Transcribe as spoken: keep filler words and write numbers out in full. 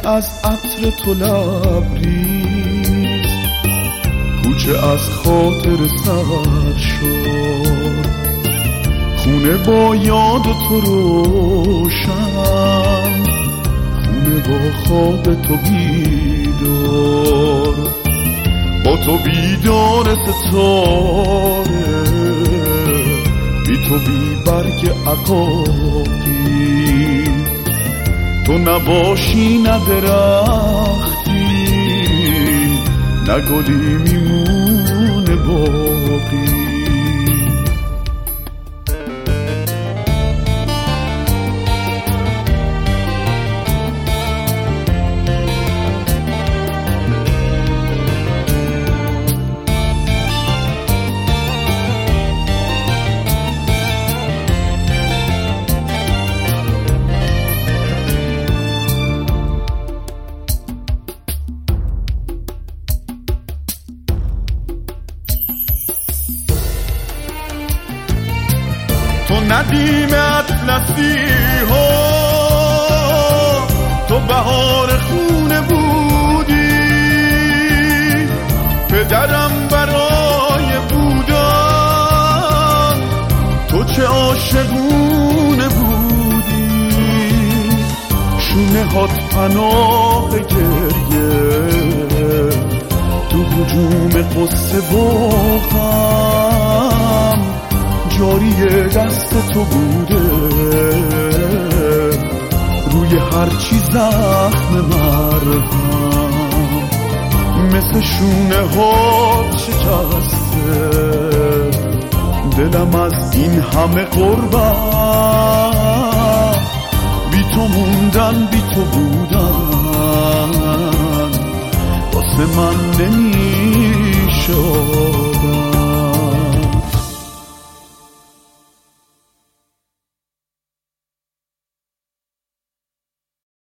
از عطر تو لبریز، کوچه از خاطر سر شد، خونه با یاد تو روشن، خونه با خواب تو بیدار، با تو بیدار ستاره، بی تو بی برگ عقاقی، تو نباشی نه درختی، نه گلی میمونه باقی. تو ندیم اطلسی ها، تو بهار خونه بودی، پدرم برای بودن تو چه عاشقونه بودی، شونه هات پناه گریه، تو هجوم قصه باقم جاری دست تو بوده، روی هر چی زخم مرهم، مثل شونه هات شکسته، دلم از این همه غربت، بی تو موندن بی تو بودن واسه من نمیشد.